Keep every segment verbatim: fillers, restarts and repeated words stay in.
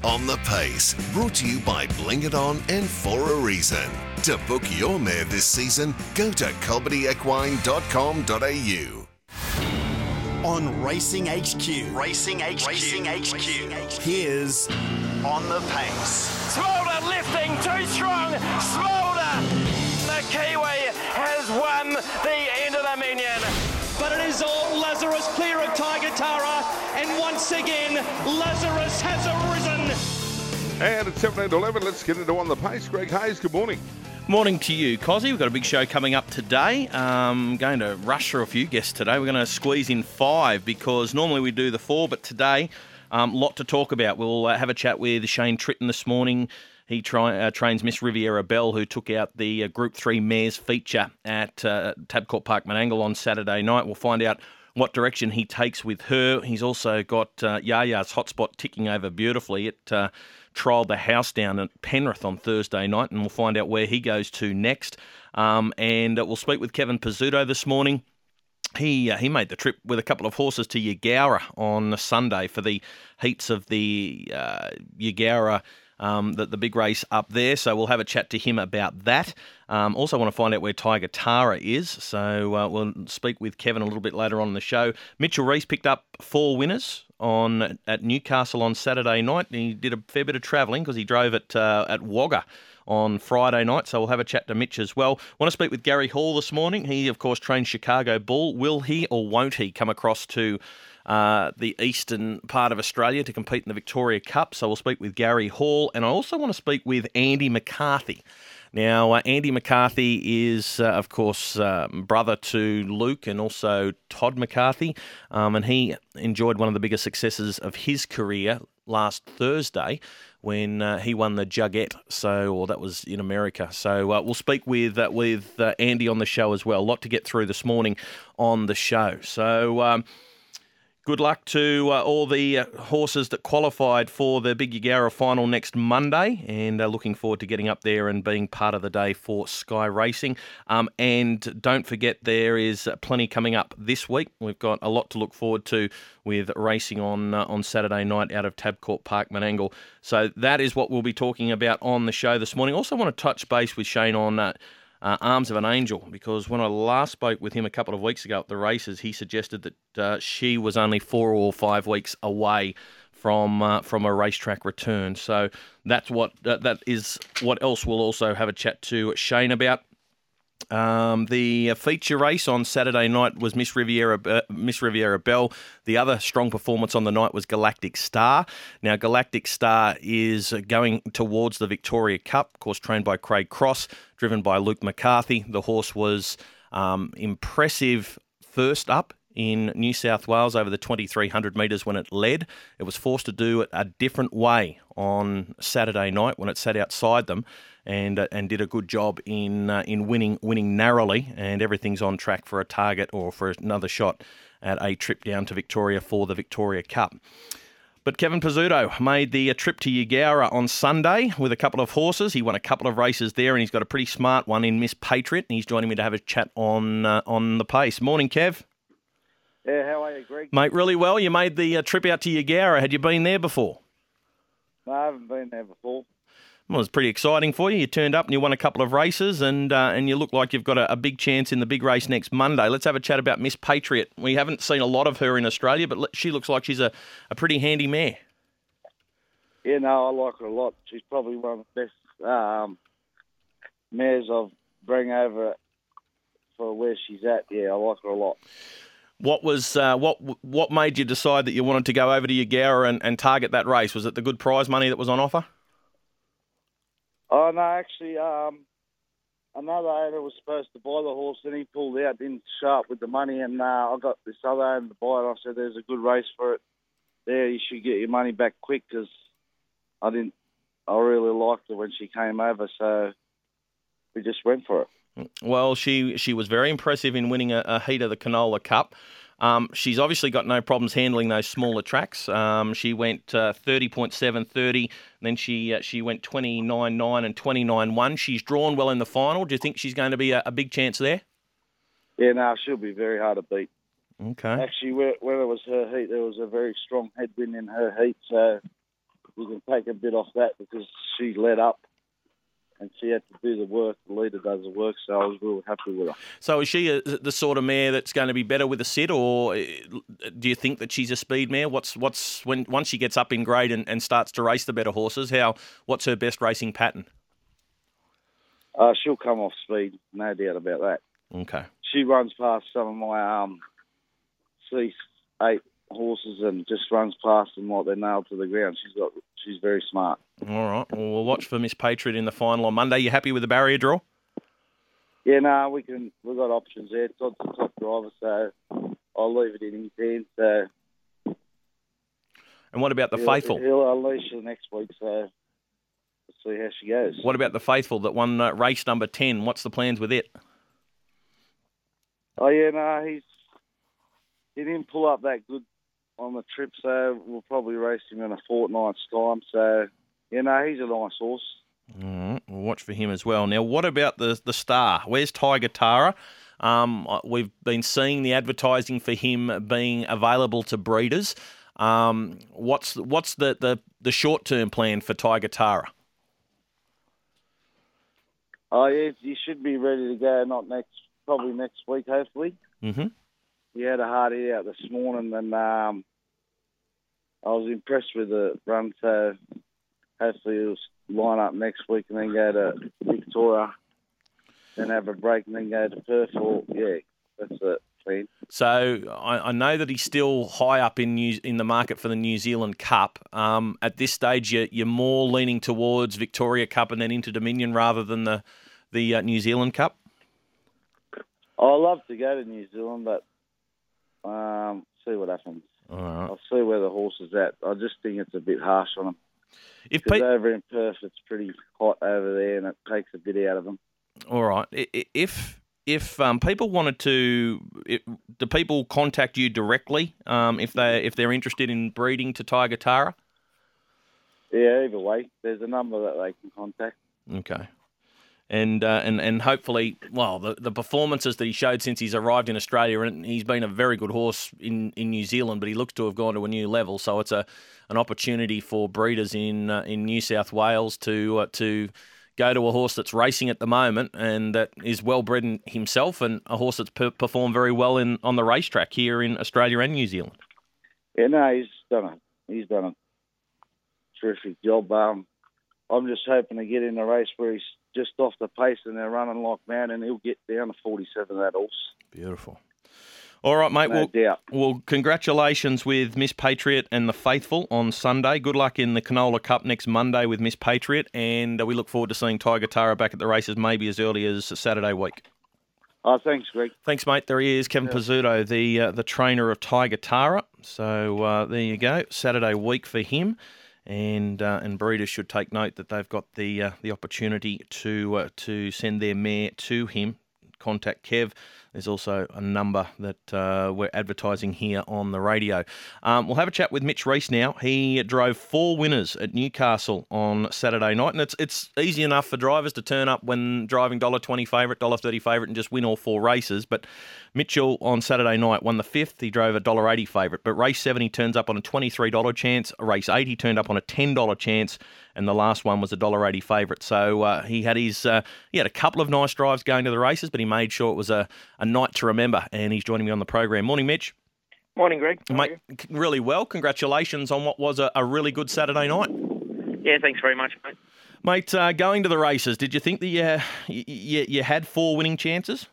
On the Pace, brought to you by Bling It On and For a Reason. To book your mare this season, go to cobbity equine dot com dot a u. On Racing H Q. Racing H Q. Racing H Q. Here's On the Pace. Smolder lifting too strong. Smolder. The Kiwi has won the end of the Minion. But it is all Lazarus clear of Tiger Tara, and once again Lazarus has arisen. And it's seventeen to eleven, let's get into On the Pace. Greg Hayes, good morning. Morning to you, Cozzy. We've got a big show coming up today. Um, going to rush through a few guests today. We're going to squeeze in five because normally we do the four, but today, a um, lot to talk about. We'll uh, have a chat with Shane Tritton this morning. He try, uh, trains Miss Riviera Belle, who took out the uh, Group three Mares feature at uh, Tabcorp Park Menangle on Saturday night. We'll find out what direction he takes with her. He's also got uh, Yaya's hotspot ticking over beautifully. It uh, trialled the house down at Penrith on Thursday night, and we'll find out where he goes to next. Um, and uh, we'll speak with Kevin Pizzuto this morning. He uh, he made the trip with a couple of horses to Yagowra on Sunday for the heats of the uh, Yagowra Um, the, the big race up there, so we'll have a chat to him about that. Um, also want to find out where Tiger Tara is, so uh, we'll speak with Kevin a little bit later on in the show. Mitchell Reese picked up four winners on at Newcastle on Saturday night. He did a fair bit of travelling because he drove at, uh, at Wagga on Friday night, so we'll have a chat to Mitch as well. Want to speak with Gary Hall this morning. He, of course, trains Chicago Bull. Will he or won't he come across to Uh, the eastern part of Australia to compete in the Victoria Cup? So we'll speak with Gary Hall, and I also want to speak with Andy McCarthy. Now, uh, Andy McCarthy is, uh, of course, um, brother to Luke and also Todd McCarthy, um, and he enjoyed one of the biggest successes of his career last Thursday when uh, he won the Jugette, so or that was in America. So uh, we'll speak with uh, with uh, Andy on the show as well. A lot to get through this morning on the show. So Um, Good luck to uh, all the uh, horses that qualified for the Big Yagowra final next Monday, and uh, looking forward to getting up there and being part of the day for Sky Racing. Um, and don't forget, there is plenty coming up this week. We've got a lot to look forward to with racing on uh, on Saturday night out of Tabcorp Park Menangle. So that is what we'll be talking about on the show this morning. Also want to touch base with Shane on Uh, Uh, Arms of an Angel, because when I last spoke with him a couple of weeks ago at the races, he suggested that uh, she was only four or five weeks away from uh, from a racetrack return. So that's what uh, that is. What else we'll also have a chat to Shane about. Um, the feature race on Saturday night was Miss Riviera uh, Miss Riviera Belle. The other strong performance on the night was Galactic Star. Now, Galactic Star is going towards the Victoria Cup, of course, trained by Craig Cross, driven by Luke McCarthy. The horse was um, impressive first up in New South Wales over the twenty-three hundred metres when it led. It was forced to do it a different way on Saturday night when it sat outside them, and uh, and did a good job in uh, in winning winning narrowly, and everything's on track for a target or for another shot at a trip down to Victoria for the Victoria Cup. But Kevin Pizzuto made the uh, trip to Yagowra on Sunday with a couple of horses. He won a couple of races there, and he's got a pretty smart one in Miss Patriot, and he's joining me to have a chat on uh, on the pace. Morning, Kev. Yeah, how are you, Greg? Mate, really well. You made the uh, trip out to Yagowra. Had you been there before? No, I haven't been there before. Well, it was pretty exciting for you. You turned up and you won a couple of races, and uh, and you look like you've got a, a big chance in the big race next Monday. Let's have a chat about Miss Patriot. We haven't seen a lot of her in Australia, but she looks like she's a, a pretty handy mare. Yeah, no, I like her a lot. She's probably one of the best um, mares I've bring over for where she's at. Yeah, I like her a lot. What was uh, what what made you decide that you wanted to go over to Yagowra and, and target that race? Was it the good prize money that was on offer? Oh, no, actually, um, another owner was supposed to buy the horse, and he pulled out, didn't show up with the money, and uh, I got this other owner to buy it. I said, there's a good race for it there. You should get your money back quick, because I didn't, I really liked her when she came over, so we just went for it. Well, she she was very impressive in winning a, a heat of the Canola Cup. Um, she's obviously got no problems handling those smaller tracks. Um, she went uh, thirty point seven, thirty, then she uh, she went twenty-nine nine and twenty-nine one. She's drawn well in the final. Do you think she's going to be a, a big chance there? Yeah, no, she'll be very hard to beat. Okay. Actually, when it was her heat, there was a very strong headwind in her heat, so you can take a bit off that because she led up and she had to do the work. The leader does the work, so I was really happy with her. So is she a, the sort of mare that's going to be better with a sit, or do you think that she's a speed mare? What's what's when once she gets up in grade and, and starts to race the better horses? How what's her best racing pattern? Uh, she'll come off speed, no doubt about that. Okay. She runs past some of my um, C eight horses and just runs past them like they're nailed to the ground. She's got, she's very smart. All right. Well, we'll watch for Miss Patriot in the final on Monday. You happy with the barrier draw? Yeah, no, nah, we can. We've got options there. Todd's the top driver, so I'll leave it in his hands. So. And what about the he'll, Faithful? He'll unleash her next week, so we'll see how she goes. What about the Faithful that won uh, race number ten? What's the plans with it? Oh yeah, no, nah, he's he didn't pull up that good on the trip, so we'll probably race him in a fortnight's time. So, you know, he's a nice horse. All right, we'll watch for him as well. Now, what about the the star? Where's Tiger Tara? Um, we've been seeing the advertising for him being available to breeders. Um, what's what's the, the, the short term plan for Tiger Tara? Oh yeah, he should be ready to go. Not next, probably next week, hopefully. Mm-hmm. He had a hard hit out this morning, and um, I was impressed with the run. So hopefully he'll line up next week and then go to Victoria, then have a break and then go to Perth. Or yeah, that's the plan. So I, I know that he's still high up in New, in the market for the New Zealand Cup. Um, at this stage, you're, you're more leaning towards Victoria Cup and then into Dominion rather than the the uh, New Zealand Cup. I love to go to New Zealand, but. Um, see what happens. All right. I'll see where the horse is at. I just think it's a bit harsh on him. If Pe- pe- over in Perth, it's pretty hot over there, and it takes a bit out of them. All right. If if um, people wanted to, if, do people contact you directly um, if they if they're interested in breeding to Tiger Tara? Yeah, either way, there's a number that they can contact. Okay. And, uh, and and hopefully, well, the, the performances that he showed since he's arrived in Australia, and he's been a very good horse in, in New Zealand, but he looks to have gone to a new level. So it's a an opportunity for breeders in uh, in New South Wales to uh, to go to a horse that's racing at the moment and that is well bred in himself, and a horse that's per- performed very well in on the racetrack here in Australia and New Zealand. Yeah, no, he's done a he's done a terrific job. Um, I'm just hoping to get in a race where he's just off the pace and they're running like mad, and he'll get down to forty-seven, that horse. Beautiful. All right, mate. No well, doubt. well, congratulations with Miss Patriot and the Faithful on Sunday. Good luck in the Canola Cup next Monday with Miss Patriot, and uh, we look forward to seeing Tiger Tara back at the races maybe as early as Saturday week. Oh, thanks, Greg. Thanks, mate. There he is, Kevin yeah. Pizzuto, the uh, the trainer of Tiger Tara. So uh, there you go, Saturday week for him. And uh, and breeders should take note that they've got the uh, the opportunity to uh, to send their mare to him. Contact Kev. There's also a number that uh, we're advertising here on the radio. Um, we'll have a chat with Mitch Reese now. He drove four winners at Newcastle on Saturday night, and it's it's easy enough for drivers to turn up when driving one dollar twenty favourite, one dollar thirty favourite, and just win all four races. But Mitchell on Saturday night won the fifth. He drove a one dollar eighty favourite, but race seven he turns up on a twenty-three dollars chance. Race eight he turned up on a ten dollars chance, and the last one was a one dollar eighty favourite. So uh, he had his uh, he had a couple of nice drives going to the races, but he made sure it was a, a night to remember, and he's joining me on the program. Morning, Mitch. Morning, Greg. How Mate, really well. Congratulations on what was a, a really good Saturday night. Yeah, thanks very much, mate. Mate, uh, going to the races, did you think that you, you, you had four winning chances?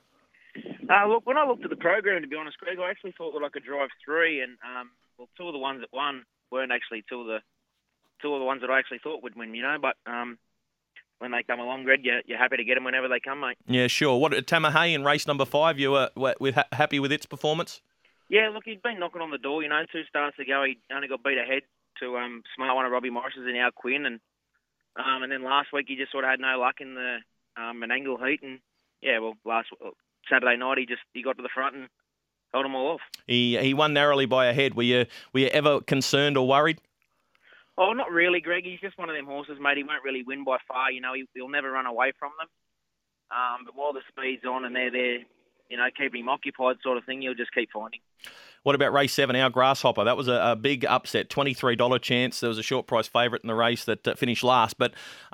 Uh, look, when I looked at the program, to be honest, Greg, I actually thought that I could drive three, and um, well, two of the ones that won weren't actually two of the two of the ones that I actually thought would win, you know, but um, when they come along, Greg, you're, you're happy to get them whenever they come, mate. Yeah, sure. What Tamahay in race number five, you were, were, were happy with its performance? Yeah, look, he'd been knocking on the door, you know. Two starts ago, he only got beat ahead to um, smart one of Robbie Morris's in our Quinn, and um, and then last week he just sort of had no luck in the um, Menangle heat, and yeah, well, last Saturday night he just he got to the front and held them all off. He he won narrowly by a head. Were you were you ever concerned or worried? Oh, not really, Greg. He's just one of them horses, mate. He won't really win by far. You know, he, he'll never run away from them. Um, but while the speed's on and they're there, you know, keeping him occupied sort of thing, you'll just keep finding. What about race seven, Our Grasshopper? That was a, a big upset, twenty-three dollars chance. There was a short price favourite in the race that uh, finished last, but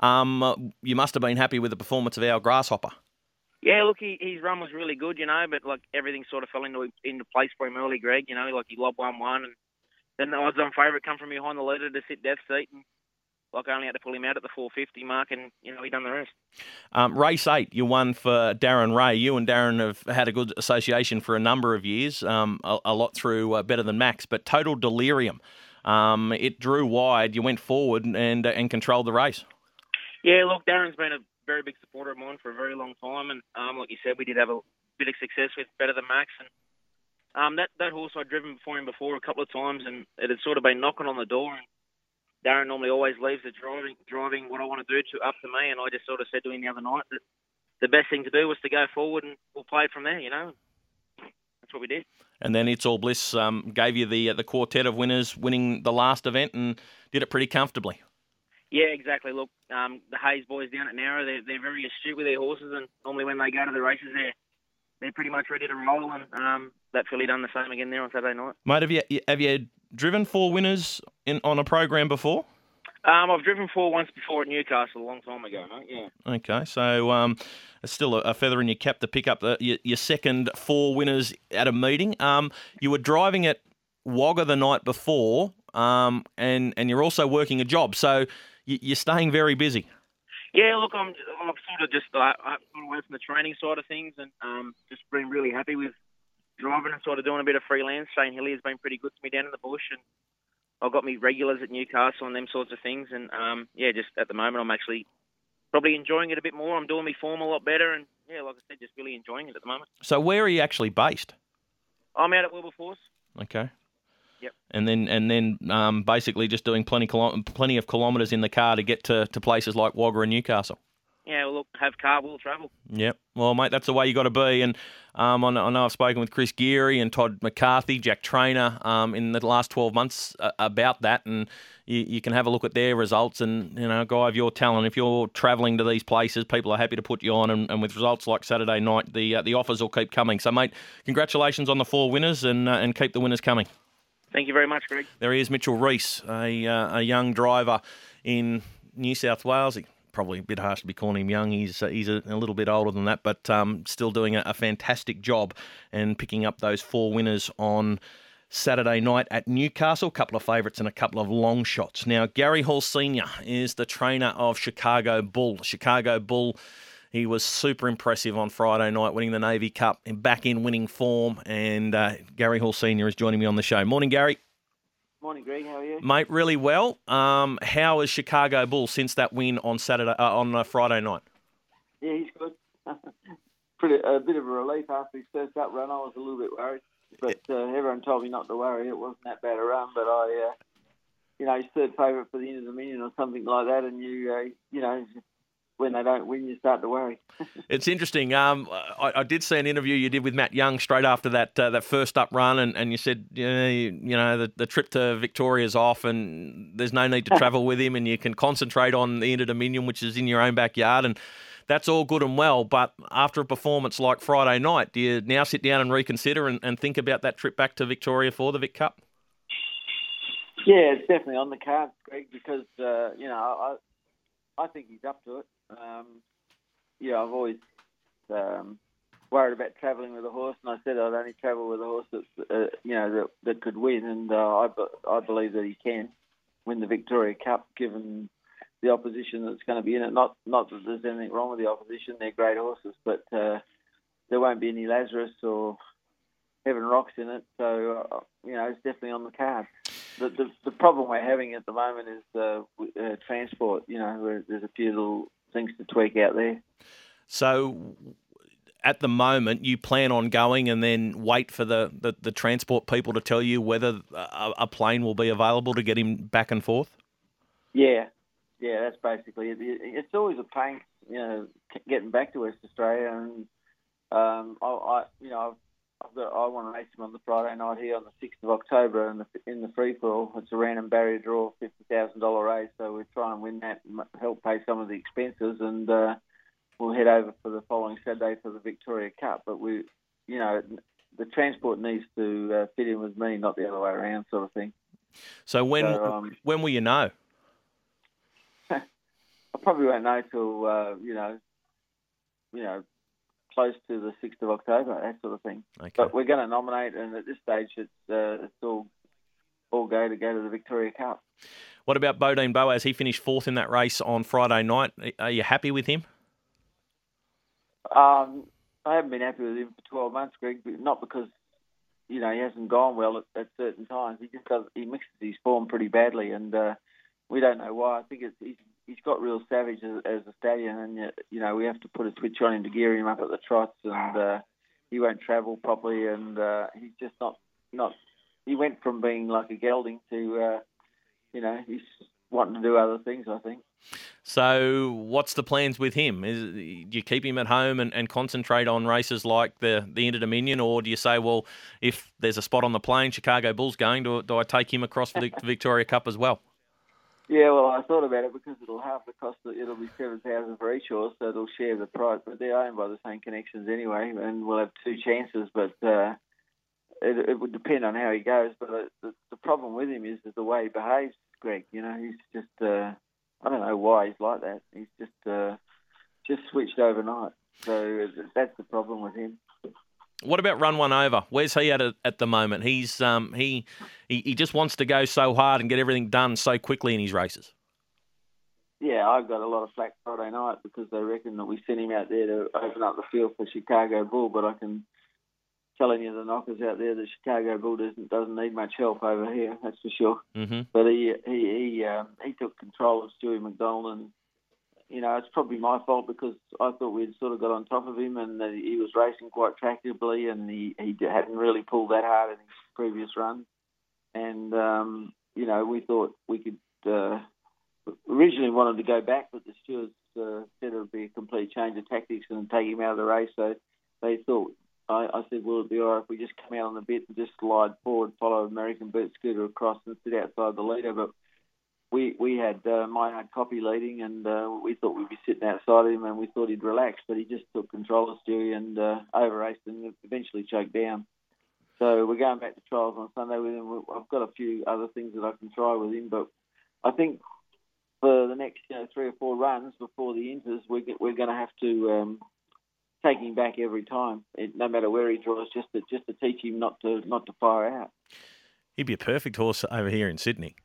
um, you must have been happy with the performance of Our Grasshopper. Yeah, look, he, his run was really good, you know, but like everything sort of fell into into place for him early, Greg. You know, like he lobbed one one, and then the odds-on favourite come from behind the leader to sit death seat, and like I only had to pull him out at the four fifty mark, and you know he done the rest. Um, race eight, you won for Darren Ray. You and Darren have had a good association for a number of years, um, a, a lot through uh, Better Than Max, but Total Delirium. Um, it drew wide. You went forward and uh, and controlled the race. Yeah, look, Darren's been a very big supporter of mine for a very long time, and um, like you said, we did have a bit of success with Better Than Max, and um, that that horse I'd driven for him before a couple of times, and it had sort of been knocking on the door. And Darren normally always leaves the driving, driving what I want to do to up to me, and I just sort of said to him the other night that the best thing to do was to go forward, and we'll play it from there. You know, that's what we did. And then It's All Bliss um, gave you the the quartet of winners, winning the last event, and did it pretty comfortably. Yeah, exactly. Look, um, the Hayes boys down at Narrow, they're, they're very astute with their horses, and normally when they go to the races, they're they're pretty much ready to roll. And um, that filly done the same again there on Saturday night. Mate, have you have you driven four winners in on a program before? Um, I've driven four once before at Newcastle a long time ago, mate. Yeah. Okay, so um, it's still a, a feather in your cap to pick up the, your, your second four winners at a meeting. Um, you were driving at Wagga the night before, um, and and you're also working a job, so you, you're staying very busy. Yeah, look, I'm I'm sort of just uh, I'm sort of away from the training side of things, and um, just been really happy with driving and sort of doing a bit of freelance. Shane Hilly has been pretty good to me down in the bush, and I've got me regulars at Newcastle and them sorts of things. And um, yeah, just at the moment, I'm actually probably enjoying it a bit more. I'm doing my form a lot better, and yeah, like I said, just really enjoying it at the moment. So where are you actually based? I'm out at Wilberforce. Okay. Yep. And then and then um, basically just doing plenty kilo- plenty of kilometres in the car to get to, to places like Wagga and Newcastle. Yeah, well, look, have car, will travel. Yep. Well, mate, that's the way you got to be. And um, I, know, I know I've spoken with Chris Geary and Todd McCarthy, Jack Trainer, um, in the last twelve months uh, about that. And you, you can have a look at their results. And, you know, guy of your talent, if you're travelling to these places, people are happy to put you on. And, and with results like Saturday night, the uh, the offers will keep coming. So, mate, congratulations on the four winners, and uh, and keep the winners coming. Thank you very much, Greg. There he is, Mitchell Reese, a uh, a young driver in New South Wales. He, probably a bit harsh to be calling him young. He's uh, he's a, a little bit older than that, but um, still doing a, a fantastic job and picking up those four winners on Saturday night at Newcastle. A couple of favourites and a couple of long shots. Now, Gary Hall Senior is the trainer of Chicago Bull. Chicago Bull, he was super impressive on Friday night, winning the Navy Cup and back in winning form. And uh, Gary Hall Senior is joining me on the show. Morning, Gary. Morning, Greg. How are you? Mate, really well. Um, how is Chicago Bull since that win on Saturday uh, on uh, Friday night? Yeah, he's good. Pretty a bit of a relief after his first up run. I was a little bit worried, but uh, everyone told me not to worry. It wasn't that bad a run, but I, uh, you know, he's third favourite for the Inter Dominion or something like that, and you, uh, you know, when they don't win, you start to worry. It's interesting. Um, I, I did see an interview you did with Matt Young straight after that uh, that first up run, and, and you said, you know, you, you know the, the trip to Victoria's off, and there's no need to travel with him, and you can concentrate on the Inter Dominion, which is in your own backyard, and that's all good and well. But after a performance like Friday night, do you now sit down and reconsider and, and think about that trip back to Victoria for the Vic Cup? Yeah, it's definitely on the cards, Greg, because uh, you know I I think he's up to it. Um, yeah, I've always um, worried about travelling with a horse, and I said I'd only travel with a horse that uh, you know that, that could win, and uh, I, I believe that he can win the Victoria Cup, given the opposition that's going to be in it. Not not that there's anything wrong with the opposition; they're great horses, but uh, there won't be any Lazarus or Heaven Rocks in it, so uh, you know it's definitely on the card. The, the the problem we're having at the moment is uh, uh, transport. You know, where there's a few little things to tweak out there. So, at the moment, you plan on going and then wait for the, the, the transport people to tell you whether a, a plane will be available to get him back and forth? Yeah, yeah, that's basically it. It's always a pain, you know, getting back to West Australia, and um, I, I, you know, I've, I've got, I want to race him on the Friday night here on the sixth of October in the, in the free for all. It's a random barrier draw, fifty thousand dollars race, so we'll try and win that and help pay some of the expenses, and uh, we'll head over for the following Saturday for the Victoria Cup. But we, you know, the transport needs to uh, fit in with me, not the other way around, sort of thing. So when So, um, when will you know? I probably won't know till uh, you know, you know, close to the sixth of October, that sort of thing. Okay. But we're going to nominate, and at this stage, it's uh, it's all all go to go to the Victoria Cup. What about Bodine Boaz? He finished fourth in that race on Friday night. Are you happy with him? Um, I haven't been happy with him for twelve months, Greg, but not because, you know, he hasn't gone well at, at certain times. He just does, he mixes his form pretty badly, and uh, we don't know why. I think it's, he's, he's got real savage as, as a stallion, and, you know, we have to put a switch on him to gear him up at the trots, and uh, he won't travel properly, and uh, he's just not, not, he went from being like a gelding to, uh, you know, he's wanting to do other things, I think. So what's the plans with him? Is do you keep him at home and, and concentrate on races like the, the Inter-Dominion, or do you say, well, if there's a spot on the plane, Chicago Bulls going, do, do I take him across for the Victoria Cup as well? Yeah, well, I thought about it because it'll half the cost. Of, it'll be seven thousand for each horse, so it'll share the price. But they're owned by the same connections anyway, and we'll have two chances. But uh, it, it would depend on how he goes. But uh, the, the problem with him is, is the way he behaves, Greg. You know, he's just. Uh, I don't know why he's like that. He's just uh, just switched overnight. So that's the problem with him. What about Run One Over? Where's he at at the moment? He's um he, he he just wants to go so hard and get everything done so quickly in his races. Yeah, I've got a lot of flack Friday night because they reckon that we sent him out there to open up the field for Chicago Bull, but I can tell any of the knockers out there that Chicago Bull doesn't doesn't need much help over here, that's for sure. Mm-hmm. But he he he, um, he took control of Stewie McDonald, and you know it's probably my fault because I thought we'd sort of got on top of him, and that he was racing quite tractably, and he, he hadn't really pulled that hard in his previous run. And um, you know we thought we could uh, originally wanted to go back, but the stewards uh, said it would be a complete change of tactics and take him out of the race. So they thought. I, I said, will it be all right if we just come out on the bit and just slide forward, follow American Bert Scooter across and sit outside the leader? But we we had uh, My Hard Copy leading, and uh, we thought we'd be sitting outside him, and we thought he'd relax, but he just took control of Stewie and uh, over-raced and eventually choked down. So we're going back to trials on Sunday with him. I've got a few other things that I can try with him, but I think for the next you know three or four runs before the Inters, we're, we're going to have to... Um, take him back every time, no matter where he draws, just to just to teach him not to not to fire out. He'd be a perfect horse over here in Sydney.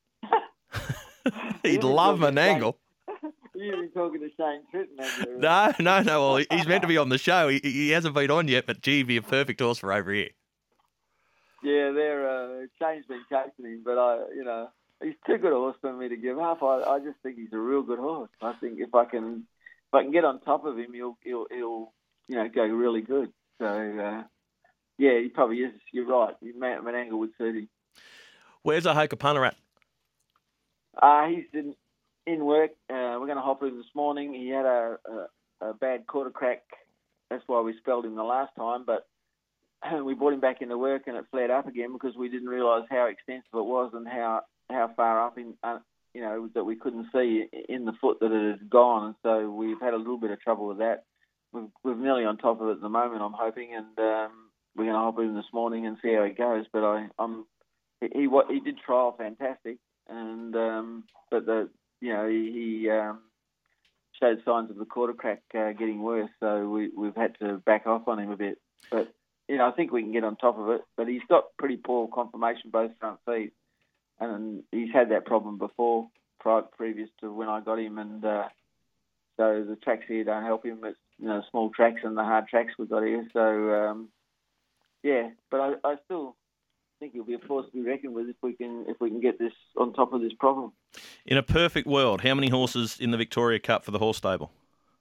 He'd love Menangle. You've been talking to Shane Tritton. No, no, no. Well, he's meant to be on the show. He, he hasn't been on yet, but gee, he'd be a perfect horse for over here. Yeah, they're uh, Shane's been chasing him, but I, you know, he's too good a horse for me to give up. I, I just think he's a real good horse. I think if I can. If I can get on top of him, he'll, he'll, he'll you know, go really good. So, uh, yeah, he probably is. You're right. Menangle would suit him. Where's Ahoka Punter at? Uh, he's in, in work. Uh, we're going to hop him this morning. He had a, a, a bad quarter crack. That's why we spelled him the last time. But we brought him back into work and it flared up again because we didn't realise how extensive it was and how, how far up in... Uh, you know, that we couldn't see in the foot that it had gone. And so we've had a little bit of trouble with that. We've, we're nearly on top of it at the moment, I'm hoping, and um, we're going to hop in this morning and see how it goes. But I, I'm, he, he, he did trial fantastic, and um, but the, you know, he, he um, showed signs of the quarter crack uh, getting worse, so we, we've had to back off on him a bit. But, you know, I think we can get on top of it. But he's got pretty poor conformation both front feet. And he's had that problem before, prior, previous to when I got him, and uh, so the tracks here don't help him. It's you know small tracks and the hard tracks we've got here. So um, yeah, but I, I still think he'll be a force to be reckoned with if we can if we can get this on top of this problem. In a perfect world, how many horses in the Victoria Cup for the horse stable?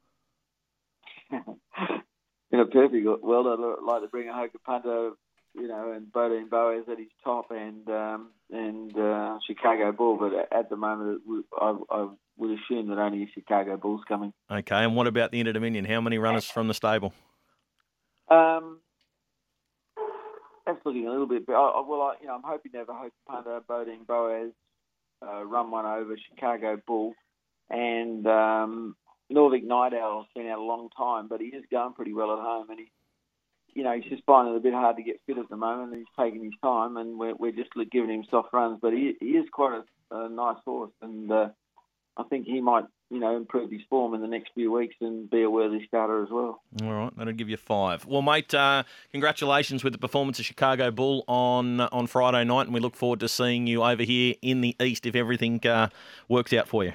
In a perfect world, I'd like to bring a Ahoka Punter, you know, and Bodine Boaz at his top, and um, and uh, Chicago Bull. But at the moment, I, I would assume that only Chicago Bull's coming. Okay, and what about the Inter-Dominion? How many runners from the stable? Um, that's looking a little bit. I, I, well, I, you know, I'm hoping to have a Ahoka Punter, Bodine Boaz, uh, Run One Over, Chicago Bull, and um, Norvik Night Owl's been out a long time, but he is going pretty well at home, and he. you know, he's just finding it a bit hard to get fit at the moment. He's taking his time, and we're, we're just giving him soft runs. But he, he is quite a, a nice horse, and uh, I think he might, you know, improve his form in the next few weeks and be a worthy starter as well. All right, that'll give you five. Well, mate, uh, congratulations with the performance of Chicago Bull on on Friday night, and we look forward to seeing you over here in the East if everything uh, works out for you.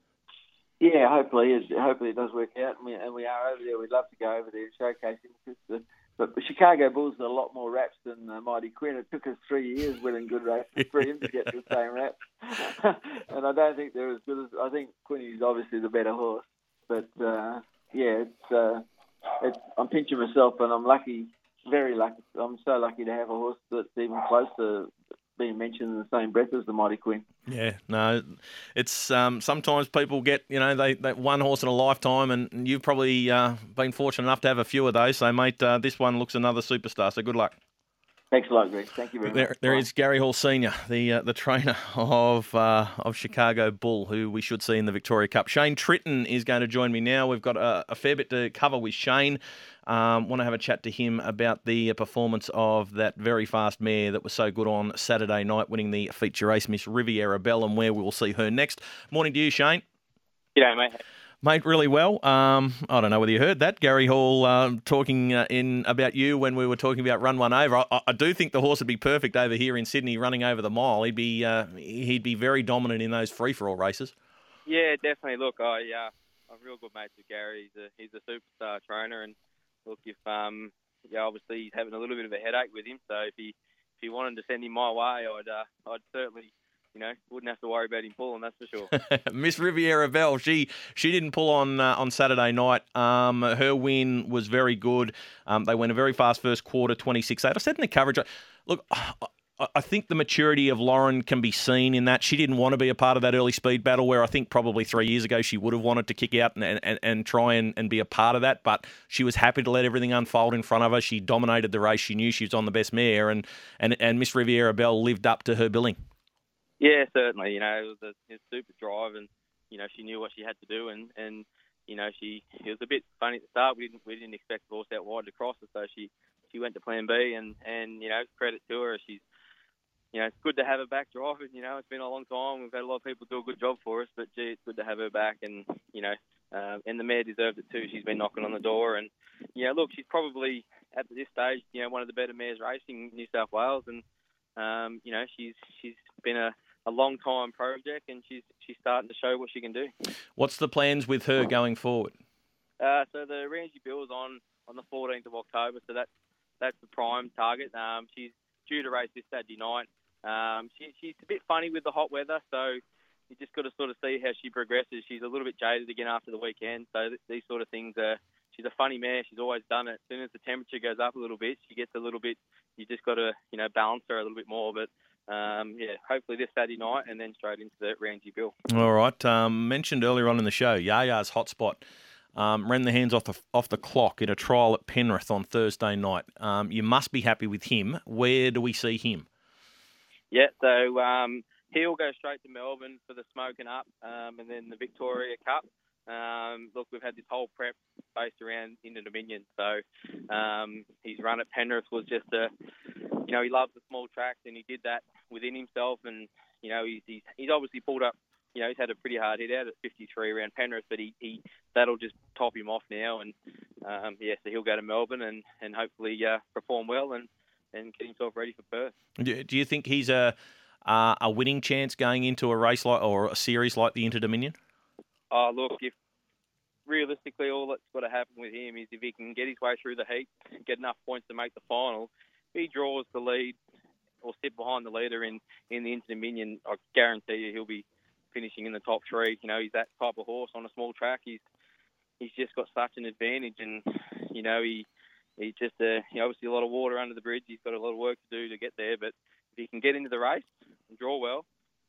Yeah, hopefully, it, hopefully it does work out, and we, and we are over there. We'd love to go over there and showcase him. Because the, but the Chicago Bulls got a lot more raps than uh, Mighty Quinn. It took us three years winning good races for him to get the same raps. And I don't think they're as good as... I think Quinny's obviously the better horse. But, uh, yeah, it's, uh, it's, I'm pinching myself, and I'm lucky, very lucky. I'm so lucky to have a horse that's even close to being mentioned in the same breath as the Mighty Quinn. Yeah, no, it's um, sometimes people get, you know, they, they one horse in a lifetime, and you've probably uh, been fortunate enough to have a few of those. So, mate, uh, this one looks another superstar. So, good luck. Thanks a lot, Greg. Thank you very there, much. There Bye. is Gary Hall Senior, the uh, the trainer of uh, of Chicago Bull, who we should see in the Victoria Cup. Shane Tritton is going to join me now. We've got a, a fair bit to cover with Shane. Um, want to have a chat to him about the performance of that very fast mare that was so good on Saturday night, winning the feature race, Miss Riviera Belle, and where we will see her next. Morning to you, Shane. G'day, mate. Mate, really well. Um, I don't know whether you heard that. Gary Hall uh, talking uh, in about you when we were talking about Run One Over. I, I do think the horse would be perfect over here in Sydney, running over the mile. He'd be uh, he'd be very dominant in those free-for-all races. Yeah, definitely. Look, I uh, I'm real good mates with Gary. He's a he's a superstar trainer, and look, if um yeah, obviously he's having a little bit of a headache with him, so if he if he wanted to send him my way, I'd uh, I'd certainly. You know, wouldn't have to worry about him pulling, that's for sure. Miss Riviera Belle, she she didn't pull on uh, on Saturday night. Um, her win was very good. Um, they went a very fast first quarter, twenty-six eight. I said in the coverage, look, I, I think the maturity of Lauren can be seen in that. She didn't want to be a part of that early speed battle where I think probably three years ago she would have wanted to kick out and, and, and try and, and be a part of that, but she was happy to let everything unfold in front of her. She dominated the race. She knew she was on the best mare, and, and, and Miss Riviera Belle lived up to her billing. Yeah, certainly. You know, it was a, it was a super drive, and you know she knew what she had to do, and, and you know she it was a bit funny at the start. We didn't we didn't expect the horse out wide to cross her, so she, she went to Plan B, and, and you know credit to her. She's you know it's good to have her back driving. You know it's been a long time. We've had a lot of people do a good job for us, but gee, it's good to have her back, and you know uh, and the mare deserved it too. She's been knocking on the door, and you know look, she's probably at this stage you know one of the better mares racing in New South Wales, and um, you know she's she's been a a long time project, and she's she's starting to show what she can do. What's the plans with her going forward? Uh, so the Ramsey Bill's on on the fourteenth of October, so that's that's the prime target. Um, she's due to race this Saturday night. Um, she, she's a bit funny with the hot weather, so you just got to sort of see how she progresses. She's a little bit jaded again after the weekend, so th- these sort of things are. She's a funny mare. She's always done it. As soon as the temperature goes up a little bit, she gets a little bit. You just got to you know balance her a little bit more, but. Um, yeah, hopefully this Saturday night and then straight into the Ramsey Bill. All right. Um, mentioned earlier on in the show, Yaya's hotspot um, ran the hands off the off the clock in a trial at Penrith on Thursday night. Um, you must be happy with him. Where do we see him? Yeah, so um, he'll go straight to Melbourne for the Smoking Up um, and then the Victoria Cup. Um, look, we've had this whole prep based around Inter Dominion, so um, his run at Penrith was just a, you know, he loves the small tracks, and he did that within himself, and you know, he's he's, he's obviously pulled up, you know, he's had a pretty hard hit out at fifty-three around Penrith, but he, he that'll just top him off now, and um, yeah, so he'll go to Melbourne and and hopefully uh, perform well and, and get himself ready for Perth. Do, do you think he's a uh, a winning chance going into a race like or a series like the Inter Dominion? Oh, look, if realistically all that's got to happen with him is if he can get his way through the heat, get enough points to make the final, if he draws the lead or sit behind the leader in, in the Inter Dominion, I guarantee you he'll be finishing in the top three. You know, he's that type of horse on a small track. He's he's just got such an advantage, and, you know, he he's just, uh, you know, obviously a lot of water under the bridge. He's got a lot of work to do to get there, but if he can get into the race and draw well,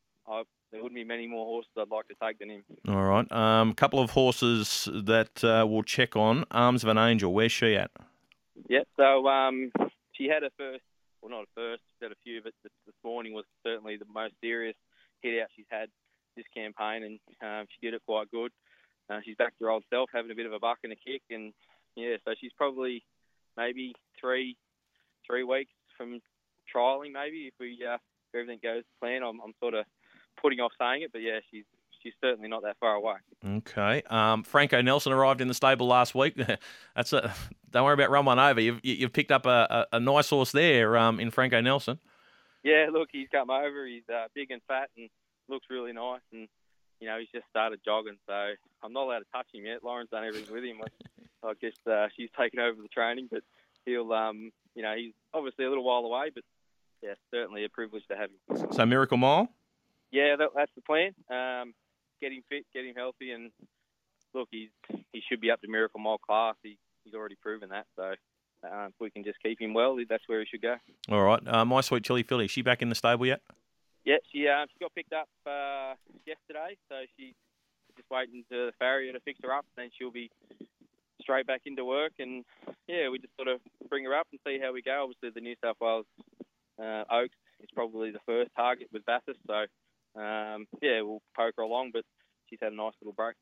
I there wouldn't be many more horses I'd like to take than him. All right. A um, couple of horses that uh, we'll check on. Arms of an Angel, where's she at? Yeah, so um, she had her first, well, not a first, she's had a few, but this, this morning was certainly the most serious hit out she's had this campaign, and um, she did it quite good. Uh, she's back to her old self, having a bit of a buck and a kick, and yeah, so she's probably maybe three three weeks from trialling. Maybe if we uh, if everything goes to plan, I'm, I'm sort of putting off saying it, but yeah, she's she's certainly not that far away. Okay. Um, Franco Nelson arrived in the stable last week. That's a don't worry about run one over. You've you've picked up a, a, a nice horse there um, in Franco Nelson. Yeah, look, he's come over. He's uh, big and fat and looks really nice, and you know he's just started jogging, so I'm not allowed to touch him yet. Lauren's done everything with him. I, I guess uh, she's taken over the training, but he'll, um, you know, he's obviously a little while away, but yeah, certainly a privilege to have him. So Miracle Mile? Yeah, that, that's the plan. Um, get him fit, get him healthy, and look, he's he should be up to Miracle Mile class. He, he's already proven that, so uh, if we can just keep him well, that's where he should go. All right. Uh, My Sweet Chili Filly, is she back in the stable yet? Yeah, she uh, she got picked up uh, yesterday, so she's just waiting for the farrier to fix her up, and then she'll be straight back into work. And yeah, we just sort of bring her up and see how we go. Obviously, the New South Wales uh, Oaks is probably the first target with Bathurst, so um, yeah, we'll poke her along, but she's had a nice little break.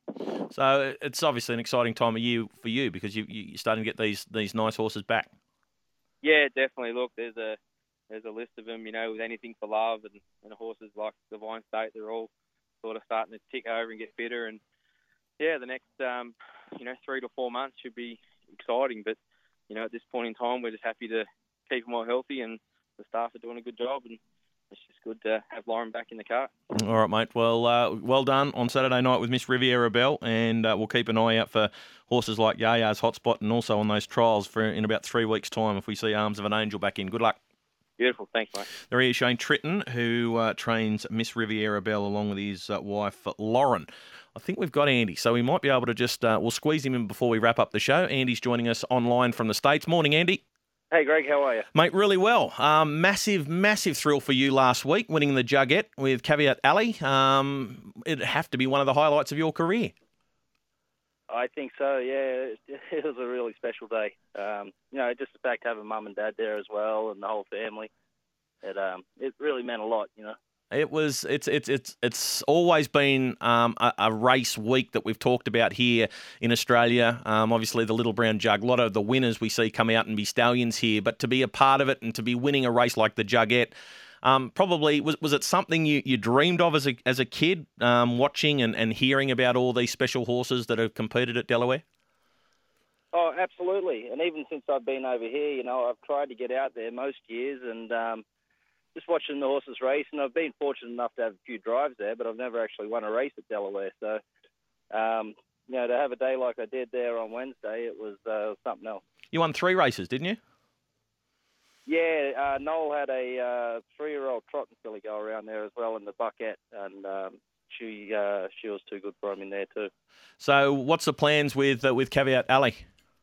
So it's obviously an exciting time of year for you because you, you're starting to get these these nice horses back. Yeah, definitely. Look, there's a there's a list of them, you know, with Anything for Love and, and horses like Divine State. They're all sort of starting to tick over and get fitter. And yeah, the next um, you know three to four months should be exciting. But you know, at this point in time, we're just happy to keep them all healthy, and the staff are doing a good job. And it's just good to have Lauren back in the car. All right, mate. Well, uh, well done on Saturday night with Miss Riviera Belle, and uh, we'll keep an eye out for horses like Yaya's Hotspot and also on those trials for in about three weeks' time if we see Arms of an Angel back in. Good luck. Beautiful. Thanks, mate. There he is, Shane Tritton, who uh, trains Miss Riviera Belle along with his uh, wife, Lauren. I think we've got Andy, so we might be able to just, uh, we'll squeeze him in before we wrap up the show. Andy's joining us online from the States. Morning, Andy. Hey, Greg, how are you? Mate, really well. Um, massive, massive thrill for you last week, winning the Jugette with Caveat Alley. Um, it'd have to be one of the highlights of your career. I think so, yeah. It was a really special day. Um, you know, just the fact having mum and dad there as well and the whole family, it um, it really meant a lot, you know. It was. It's. It's. It's. It's always been um, a, a race week that we've talked about here in Australia. Um, obviously, the Little Brown Jug. A lot of the winners we see come out and be stallions here, but to be a part of it and to be winning a race like the Jugette, um, probably was. Was it something you, you dreamed of as a as a kid, um, watching and, and hearing about all these special horses that have competed at Delaware? Oh, absolutely. And even since I've been over here, you know, I've tried to get out there most years and. Um, Just watching the horses race, and I've been fortunate enough to have a few drives there, but I've never actually won a race at Delaware. So, um, you know, to have a day like I did there on Wednesday, it was uh, something else. You won three races, didn't you? Yeah, uh, Noel had a uh, three-year-old trotting filly go around there as well in the bucket, and um, she uh, she was too good for him in there too. So, what's the plans with uh, with Caveat Alley?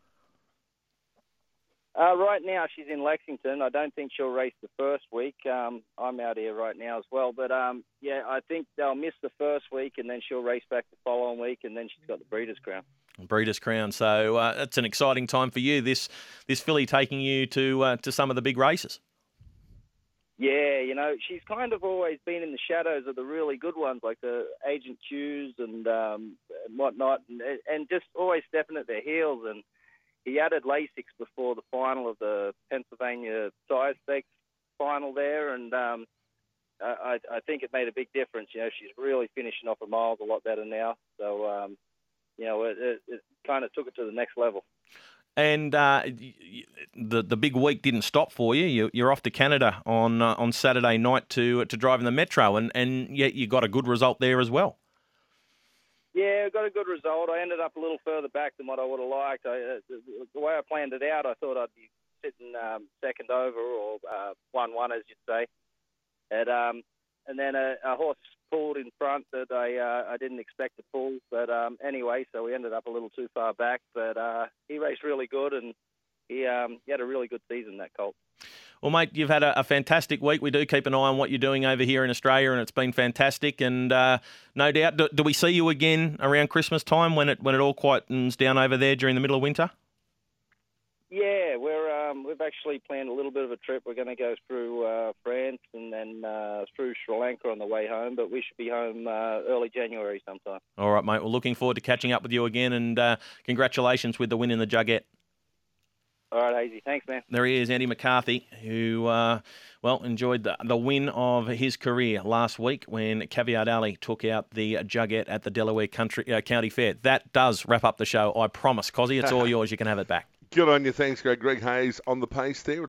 Uh, right now, she's in Lexington. I don't think she'll race the first week. Um, I'm out here right now as well. But, um, yeah, I think they'll miss the first week, and then she'll race back the following week, and then she's got the Breeders' Crown. Breeders' Crown. So uh, it's an exciting time for you, this this filly taking you to uh, to some of the big races. Yeah, you know, she's kind of always been in the shadows of the really good ones, like the Agent Q's and, um, and whatnot, and, and just always stepping at their heels. And he added Lasix before the final of the Pennsylvania Sire Stakes final there, and um, I, I think it made a big difference. You know, she's really finishing off her miles a lot better now. So, um, you know, it, it, it kind of took it to the next level. And uh, the the big week didn't stop for you. you you're off to Canada on uh, on Saturday night to to drive in the Metro, and, and yet you got a good result there as well. Yeah, I got a good result. I ended up a little further back than what I would have liked. I, uh, the, the way I planned it out, I thought I'd be sitting um, second over or uh, one one, as you'd say. And, um, and then a, a horse pulled in front that I uh, I didn't expect to pull. But um, anyway, so we ended up a little too far back. But uh, he raced really good, and he, um, he had a really good season, that colt. Well, mate, you've had a, a fantastic week. We do keep an eye on what you're doing over here in Australia, and it's been fantastic. And uh, no doubt, do, do we see you again around Christmas time when it when it all quietens down over there during the middle of winter? Yeah, we're um, we've actually planned a little bit of a trip. We're going to go through uh, France and then uh, through Sri Lanka on the way home, but we should be home uh, early January sometime. All right, mate. We're looking forward to catching up with you again, and uh, congratulations with the win in the Jugette. All right, Hazy. Thanks, man. There he is, Andy McCarthy, who, uh, well, enjoyed the, the win of his career last week when Caveat Alley took out the Jugette at the Delaware Country uh, County Fair. That does wrap up the show, I promise. Cozzy, it's all yours. You can have it back. Good on you. Thanks, Greg. Greg Hayes on the pace there.